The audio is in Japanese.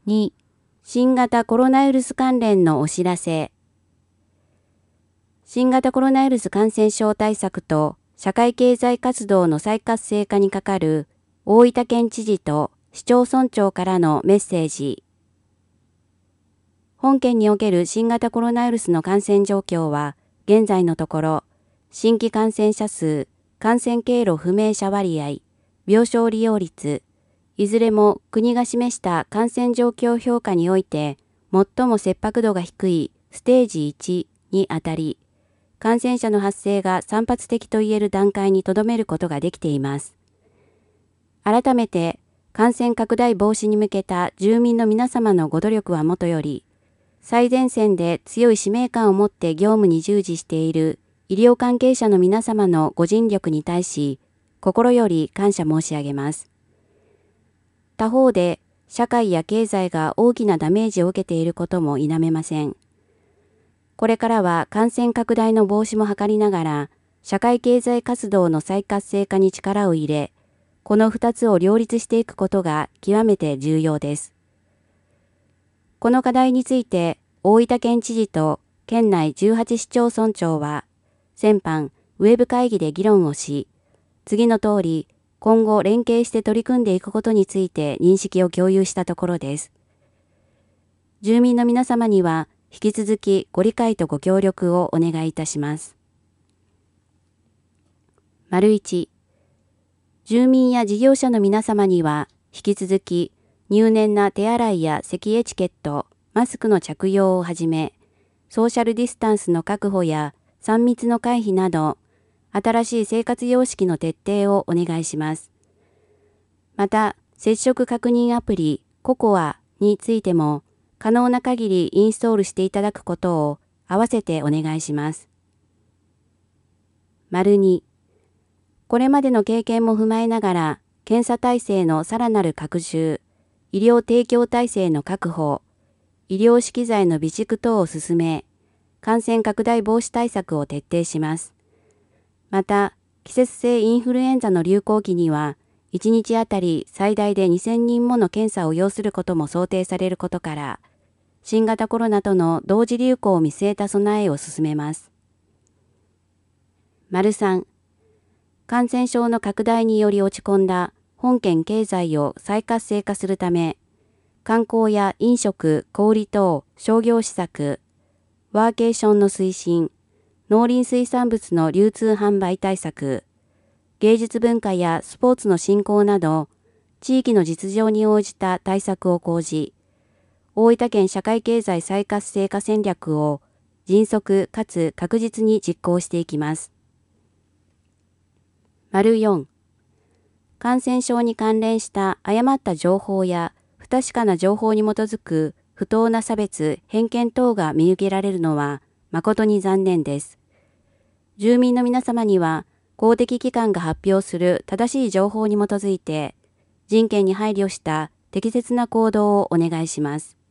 2、新型コロナウイルス関連のお知らせ。新型コロナウイルス感染症対策と社会経済活動の再活性化にかかる大分県知事と市町村長からのメッセージ。本県における新型コロナウイルスの感染状況は、現在のところ、新規感染者数、感染経路不明者割合、病床利用率、いずれも国が示した感染状況評価において、最も切迫度が低いステージ1にあたり、感染者の発生が散発的といえる段階に留めることができています。改めて、感染拡大防止に向けた住民の皆様のご努力はもとより、最前線で強い使命感を持って業務に従事している医療関係者の皆様のご尽力に対し、心より感謝申し上げます。他方で、社会や経済が大きなダメージを受けていることも否めません。これからは感染拡大の防止も図りながら、社会経済活動の再活性化に力を入れ、この2つを両立していくことが極めて重要です。この課題について、大分県知事と県内18市町村長は、先般ウェブ会議で議論をし、次の通り、今後連携して取り組んでいくことについて認識を共有したところです。住民の皆様には引き続きご理解とご協力をお願いいたします。1、住民や事業者の皆様には引き続き入念な手洗いや咳エチケット、マスクの着用をはじめ、ソーシャルディスタンスの確保や3密の回避など、新しい生活様式の徹底をお願いします。また、接触確認アプリココアについても、可能な限りインストールしていただくことを合わせてお願いします。2、これまでの経験も踏まえながら、検査体制のさらなる拡充、医療提供体制の確保、医療資機材の備蓄等を進め、感染拡大防止対策を徹底します。また、季節性インフルエンザの流行期には、1日あたり最大で2000人もの検査を要することも想定されることから、新型コロナとの同時流行を見据えた備えを進めます。3、感染症の拡大により落ち込んだ本県経済を再活性化するため、観光や飲食、小売等商業施策、ワーケーションの推進、農林水産物の流通販売対策、芸術文化やスポーツの振興など、地域の実情に応じた対策を講じ、大分県社会経済再活性化戦略を迅速かつ確実に実行していきます。4、感染症に関連した誤った情報や不確かな情報に基づく不当な差別・偏見等が見受けられるのは誠に残念です。住民の皆様には公的機関が発表する正しい情報に基づいて人権に配慮した適切な行動をお願いします。